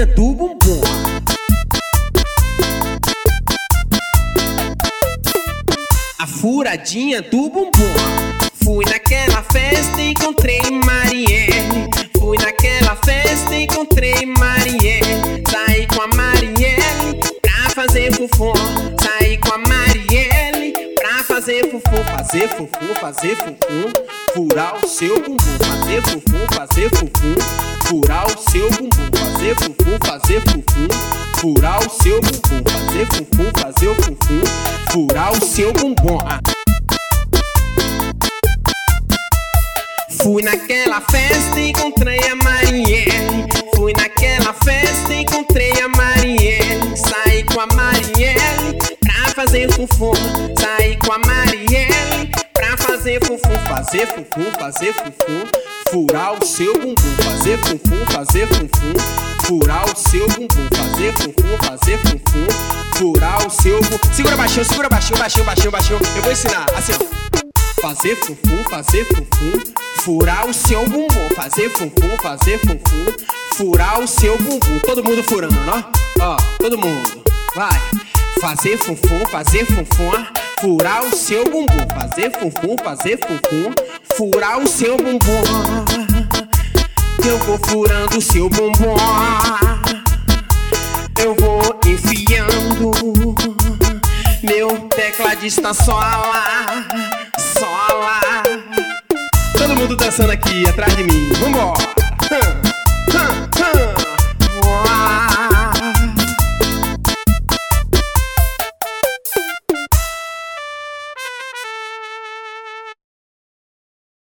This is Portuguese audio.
furadinha do bumbum. A furadinha do bumbum. Fui naquela festa e encontrei Marielle. Fui naquela festa e encontrei Marielle. Saí com a Marielle pra fazer fufum. Saí com a Marielle pra fazer fufum. Fazer fufum, fazer fufum, furar o seu bumbum. Fazer fufum, fazer fufum, furar o seu bumbum. Fazer fufum, fazer fufum, furar o seu bumbum. Fazer fufum, fazer fufum, furar o seu bumbum. Fui naquela festa e encontrei a Marielle. Fui naquela festa e encontrei a Marielle. Saí com a Marielle pra fazer fufum. Saí com a Marielle pra fazer fufum. Fazer fufum, fazer fufum, furar o seu bumbum. Fazer fufum, fazer fufum, furar o seu bumbum. Fazer fufum, fazer fufum, furar o seu bumbum. Segura baixinho, baixinho, baixinho, baixinho. Eu vou ensinar assim, ó. Fazer fufum, furar o seu bumbum. Fazer fufum, furar o seu bumbum. Todo mundo furando, ó. Ó, todo mundo. Vai. Fazer fufum, furar o seu bumbum. Fazer fufum, furar o seu bumbum. Eu vou furando o seu bumbum. Eu vou enfiando. Meu tecladista sola. Todo mundo dançando aqui atrás de mim. Vambora!